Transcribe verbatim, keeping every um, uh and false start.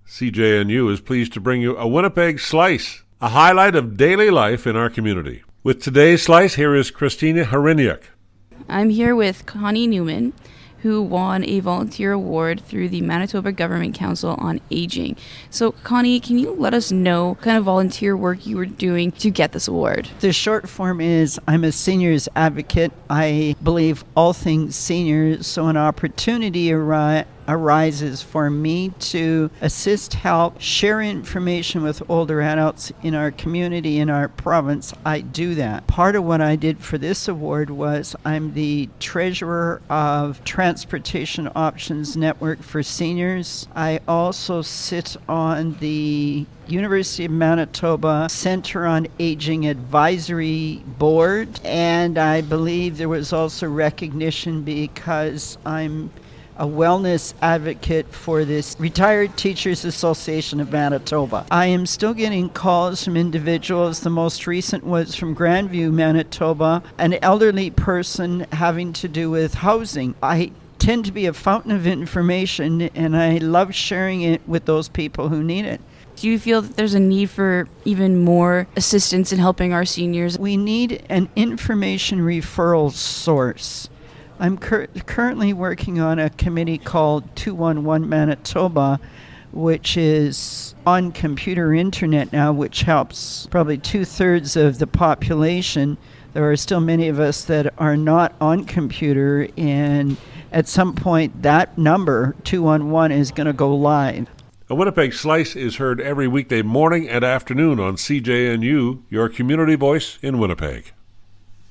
C J N U is pleased to bring you a Winnipeg Slice, a highlight of daily life in our community. With today's Slice, here is Christina Hariniuk. I'm here with Connie Newman, who won a volunteer award through the Manitoba Government Council on Aging. So, Connie, can you let us know what kind of volunteer work you were doing to get this award? The short form is I'm a seniors advocate. I believe all things seniors, so an opportunity ari- arises for me to assist, help, share information with older adults in our community, in our province. I do that. Part of what I did for this award was I'm the treasurer of Transportation Options Network for Seniors. I also sit on the University of Manitoba Center on Aging Advisory Board, and I believe there was also recognition because I'm a wellness advocate for this Retired Teachers Association of Manitoba. I am still getting calls from individuals. The most recent was from Grandview, Manitoba, an elderly person having to do with housing. I tend to be a fountain of information, and I love sharing it with those people who need it. Do you feel that there's a need for even more assistance in helping our seniors? We need an information referral source. I'm cur- currently working on a committee called two one one Manitoba, which is on computer internet now, which helps probably two-thirds of the population. There are still many of us that are not on computer, and at some point that number, two one one, is going to go live. A Winnipeg Slice is heard every weekday morning and afternoon on C J N U, your community voice in Winnipeg.